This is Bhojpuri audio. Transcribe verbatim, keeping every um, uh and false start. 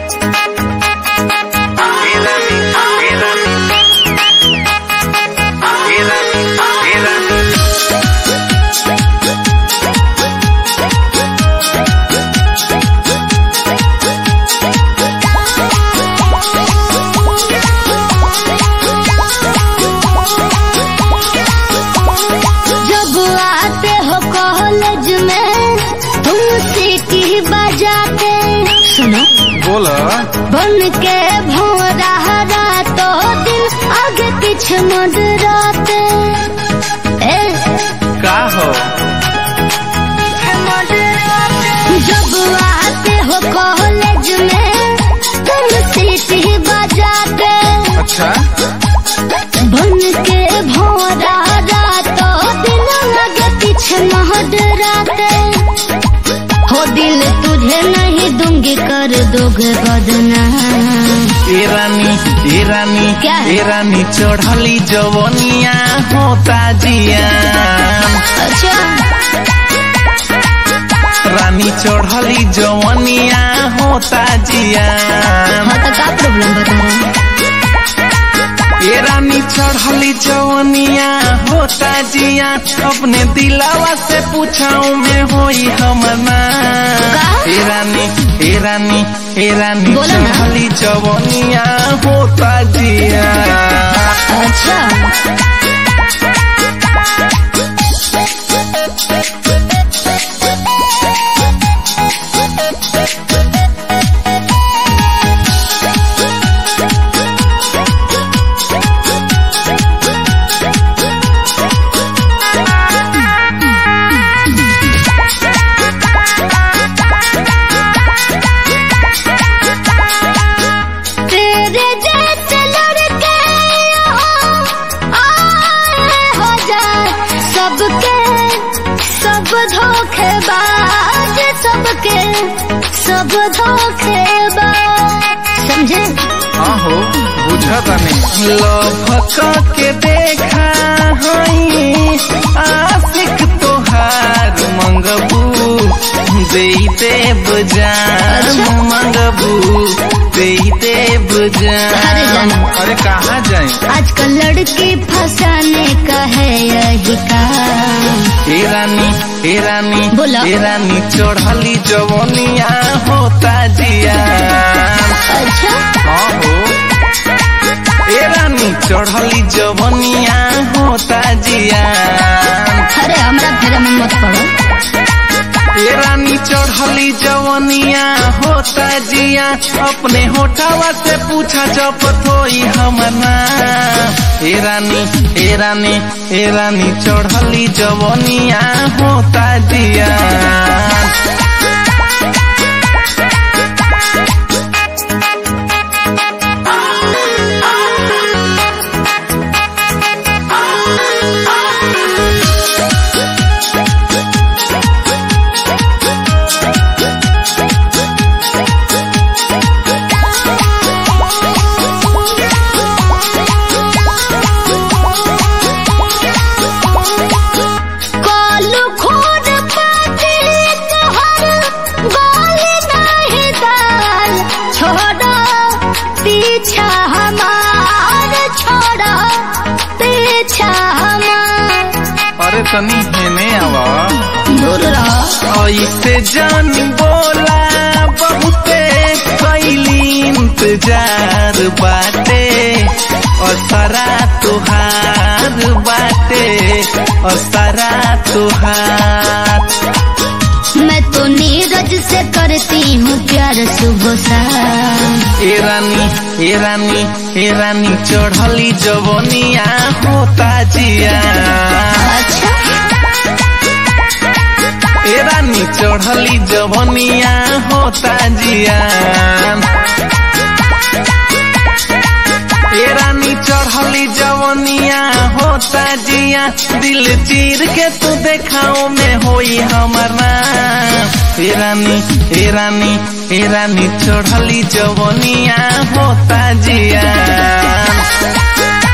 बन के भौरा हरा तो दिन आगे पीछे मडराते ए का हो जब आते हो कॉलेज में तुम सीटी बजाते। अच्छा बन के भौरा हरा तो दिन आगे पीछे मडराते हो दिल तुझे नहीं दूंगी कर दोगे बदनाम। ए रानी ए रानी क्या है? ए रानी चढ़ली जवनिया होता जिया। अच्छा रानी चढ़ली जवनिया होता जिया। हाँ तो क्या प्रॉब्लम बता रहा है? ए रानी चढ़ली जवनिया होता जिया। अपने दिलावा से पूछाऊं मैं होई हमना। ए रानी ए रानी ए रानी बोलो ना। चढ़ली जवनिया होता जिया। अच्छा धोखेबाज सबके सब धोखेबाज समझे। हाँ हो बुझता नहीं। लभक के देखा हई आशिक तोहार मंगबू दे देव जान। मंगबू दे देव जान। अरे कहाँ जाए आजकल लड़की फंसाने का है यही काम। ए रानी ए रानी बोला। ए रानी चढ़ली जवनिया होता जिया। अच्छा हाँ हो ए रानी चढ़ली जवनिया होता जिया। अरे हमरा फेरा में मत पड़ो। ए रानी चढ़ली जवनिया होता जिया। अपने होठावा से पूछा जब थोई हमना। ए रानी ए रानी ए रानी चढ़ली जवनिया होता जिया। पीछा हमार छोड़ा पीछा हमार। अरे तनी हेने आवा दूर रहो। ऐसे जान बोला बहुते कैली इंतजार बाटे। असरा तुहार बाटे असरा तुहार। मैं तो नीरज से करती हूँ प्यार सुबह शाम। ए रानी ए रानी ए रानी चढ़ली जवनिया होता जिया। अच्छा ए रानी चढ़ली जवनिया होता जिया। ए रानी चढ़ली जवनिया होता जिया। दिल चीर के तू देखाओ में होई हमारा। ए रानी ए रानी ए रानी चढ़ली जवनिया होता जिया।